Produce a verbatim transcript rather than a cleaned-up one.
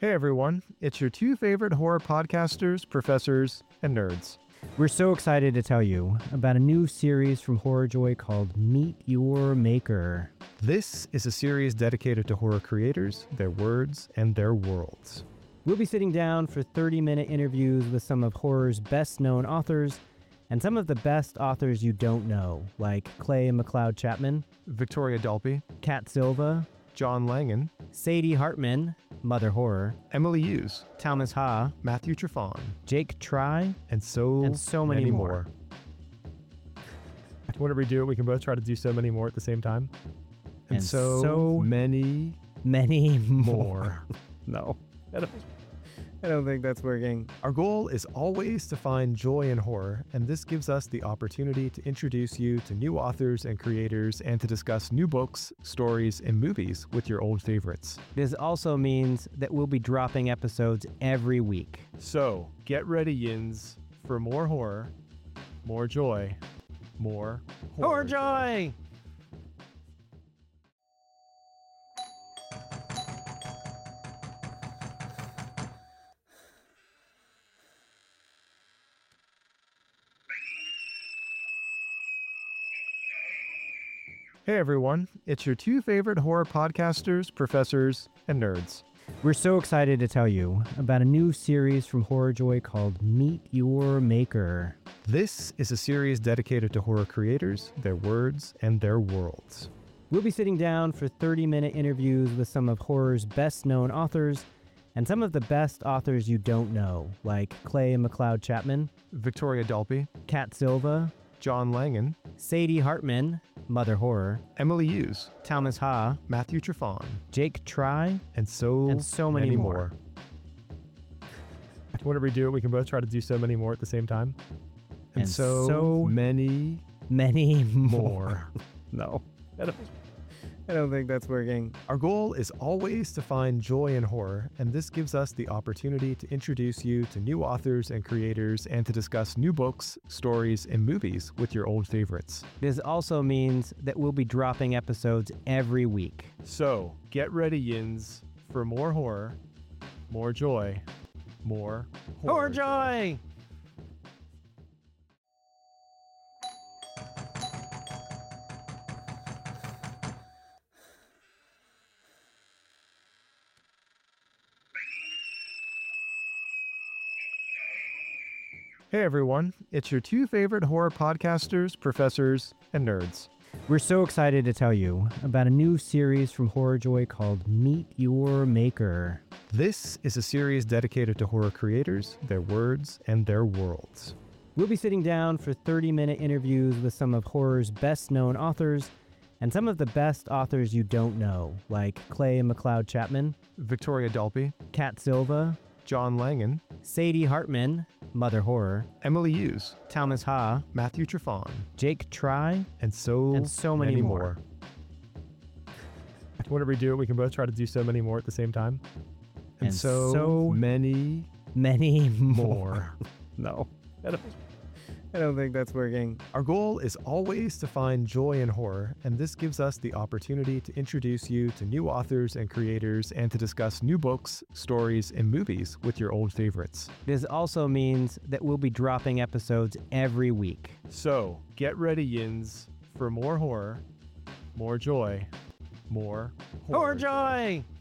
Hey everyone, it's your two favorite horror podcasters, professors, and nerds. We're so excited to tell you about a new series from HorrorJoy called Meet Your Maker. This is a series dedicated to horror creators, their words, and their worlds. We'll be sitting down for thirty-minute interviews with some of horror's best-known authors and some of the best authors you don't know, like Clay McLeod Chapman, Victoria Dalby, Kat Silva, John Langan, Sadie Hartman, Mother Horror, Emily Hughes, Thomas Ha, Matthew Trefon, Jake Try, and so, and so many, many more. more. Whenever we do it, we can both try to do so many more at the same time. And, And so, so many Many more. more. No, I don't, I don't think that's working. Our goal is always to find joy in horror, and this gives us the opportunity to introduce you to new authors and creators and to discuss new books, stories, and movies with your old favorites. This also means that we'll be dropping episodes every week. So, get ready, yins, for more horror, more joy, more horror. Horror Joy! Hey everyone, it's your two favorite horror podcasters, professors, and nerds. We're so excited to tell you about a new series from HorrorJoy called Meet Your Maker. This is a series dedicated to horror creators, their words, and their worlds. We'll be sitting down for thirty-minute interviews with some of horror's best-known authors and some of the best authors you don't know, like Clay McLeod Chapman, Victoria Dalby, Kat Silva, John Langan, Sadie Hartman, Mother Horror, Emily Hughes, Thomas Ha, Matthew Trefon, Jake Try, and so, and so many, more. Whenever we do it, we can both try to do so many more at the same time. And, And so, so many Many more. more. No, I don't, I don't think that's working. Our goal is always to find joy in horror, and this gives us the opportunity to introduce you to new authors and creators and to discuss new books, stories, and movies with your old favorites. This also means that we'll be dropping episodes every week. So, get ready, yins, for more horror, more joy, more Horror Joy! Hey everyone, it's your two favorite horror podcasters, professors, and nerds. We're so excited to tell you about a new series from HorrorJoy called Meet Your Maker. This is a series dedicated to horror creators, their words, and their worlds. We'll be sitting down for thirty-minute interviews with some of horror's best-known authors and some of the best authors you don't know, like Clay McLeod Chapman, Victoria Dalby, Kat Silva, John Langan, Sadie Hartman, Mother Horror, Emily Hughes, Thomas Ha, Matthew Trefon, Jake Try, and so, and so many, more. Whenever we do it, we can both try to do so many more at the same time. And, And so, so many Many more. more. No, I don't, I don't think that's working. Our goal is always to find joy in horror, and this gives us the opportunity to introduce you to new authors and creators and to discuss new books, stories, and movies with your old favorites. This also means that we'll be dropping episodes every week. So, get ready, yins, for more horror, more joy, more Horror Joy!